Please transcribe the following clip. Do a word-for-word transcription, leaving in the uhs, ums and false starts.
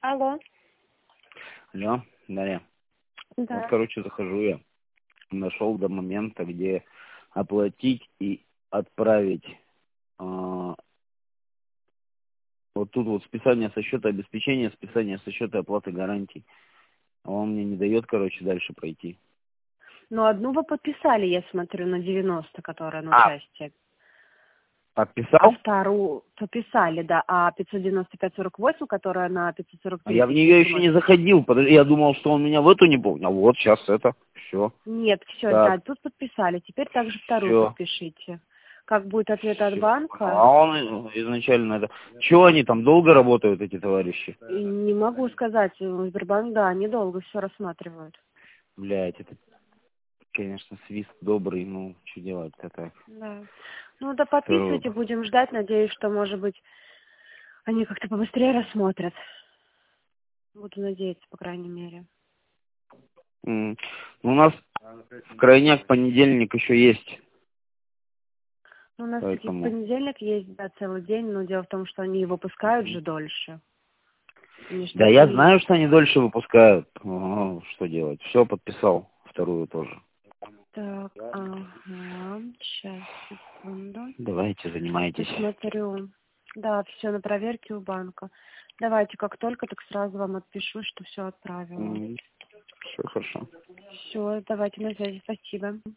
Алло. Алло, Дарья. Да. Вот, короче, захожу я. Нашел до момента, где оплатить и отправить. А, вот тут вот списание со счета обеспечения, списание со счета оплаты гарантий. А он мне не дает, короче, дальше пройти. Ну, одну вы подписали, я смотрю, на девяносто, которая на А, участие. А подписал? вторую подписали, да, а пятьсот девяносто пять сорок восемь, которая на пятьсот сорок А три я в нее еще сумма. не заходил. Подожди, я думал, что он меня в эту не помнил. А вот сейчас это. Все. Нет, все, да, Так, тут подписали. Теперь также вторую все. подпишите. Как будет ответ от Все. банка? А он изначально это... Чего они там долго работают, эти товарищи? И не могу сказать, Сбербанк, да, они долго все рассматривают. Блять, это, конечно, свист добрый, ну, что делать-то так? Да. Ну, да, Второй. подписывайте, будем ждать. Надеюсь, что, может быть, они как-то побыстрее рассмотрят. Буду надеяться, по крайней мере. М. Ну, у нас в крайняк понедельник еще есть, Ну, у нас таки в поэтому... понедельник есть, да, целый день, но дело в том, что они выпускают же дольше. Они Да, ждут я релиз. знаю, что они дольше выпускают. Ну, что делать? Все, подписал. Вторую тоже. Так, ага, сейчас, секунду. Давайте, занимайтесь. Посмотрю. Да, все на проверке у банка. Давайте, как только, так сразу вам отпишу, что все отправила. Все хорошо. Все, давайте на связи, спасибо.